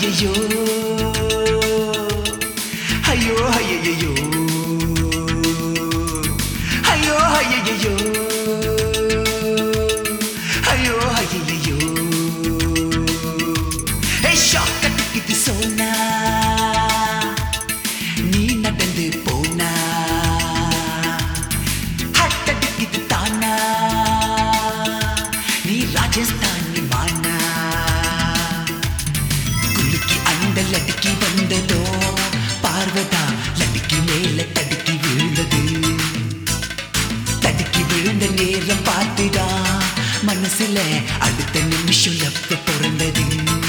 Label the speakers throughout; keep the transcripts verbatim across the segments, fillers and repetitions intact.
Speaker 1: ஐயோ ஐயோ ஐயோ ஐயோ ஐயோ ஐயோ ஐயோ ஏ ஷாக் அடிக்குது சோனா நீ நடந்து போனா ஹட் அடிக்குது தானா நீ ராஜஸ்தானி மானா குலுக்கி அந்த லடுக்கி வந்ததோ பார்வதா லடுக்கி மேல தடுக்கி விழுந்தது தடுக்கி விழுந்த நேரம் பார்த்துடா மனசுல அடுத்த நிமிஷம் லப்ப பிறந்தது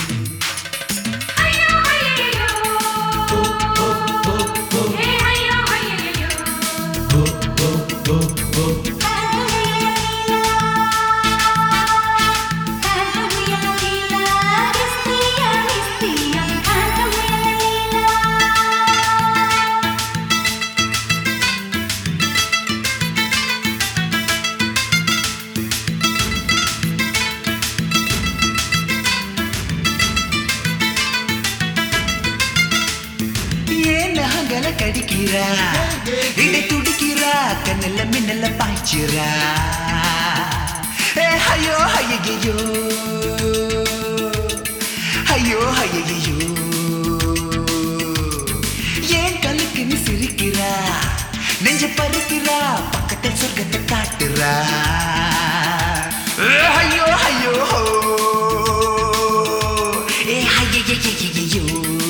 Speaker 1: கடிக்கிறா இடை துடிக்கிறா கண்ணல்ல மின்னல்ல பாய்ச்சிரா ஐயோ ஐயோ ஐயோ ஐயோ ஏன் கலுக்குன்னு சிரிக்கிறா நெஞ்ச பறிக்கிறா பக்கத்தில் சொர்க்கத்தை காட்டுறா ஐயோ ஐயோ ஏ ஐயோ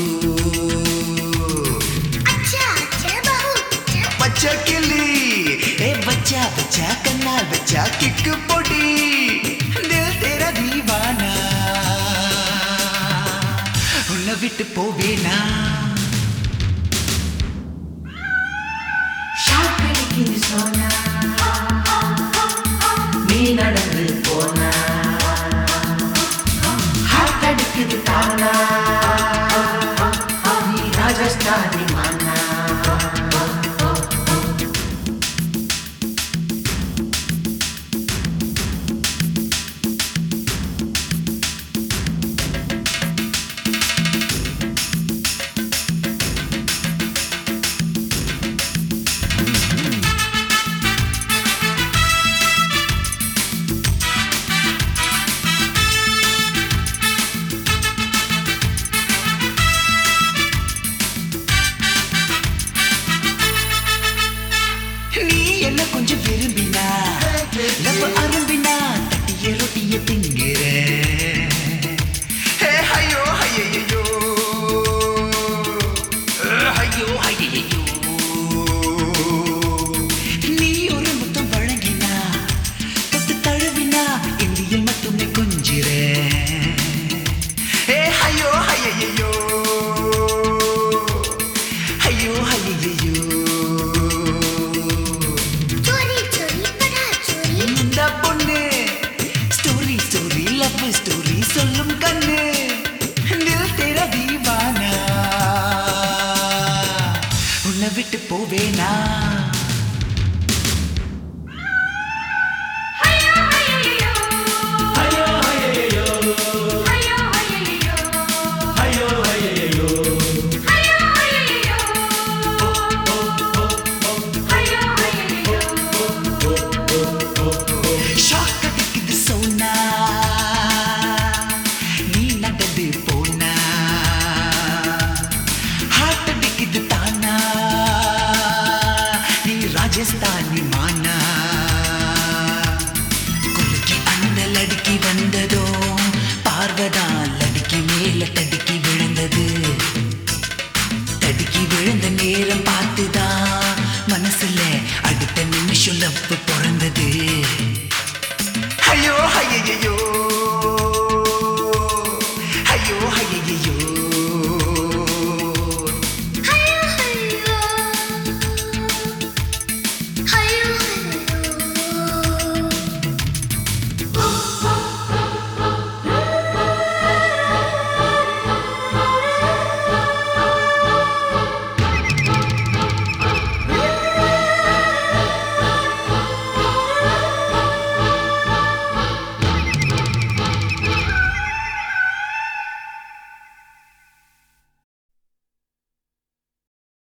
Speaker 1: बच्चा किली ए बच्चा बच्चा कन्नाल बच्चा किक पोटी दिल तेरा दीवाना उन्ना विट पोवेना शाक अडिक्कुது सोना நீ நடந்து போனா ஹார்ட் அடிக்குது தானா நீ ராஜஸ்தானி மானா என்ன கொஞ்சம் விரும்பினா நம்ம அரும்பினா தட்டிய ரொட்டிய திங்கிற ஐயோ ஐயோ ஐயோ ஐயோ நீ ஒரு முத்தம் வழங்கினா தொட்டு தழுவினா இந்தியில் மட்டுமே கொஞ்சிற ஐயோ ஐயோ ஐயோ ஐயோ स्टोरी சொல்லும் கண்ணு दिल तेरा दीवाना உன்னை விட்டு போவேனா ராஜஸ்தானி மானா குலுக்கி அந்த லடுக்கி வந்ததோ பார்வதா லடுக்கி மேல தடுக்கி விழுந்தது தடுக்கி விழுந்த நேரம் பார்த்துதான் மனசுல அடுத்த நிமிஷம் லப்பு பிறந்தது ஐயோ ஐயோ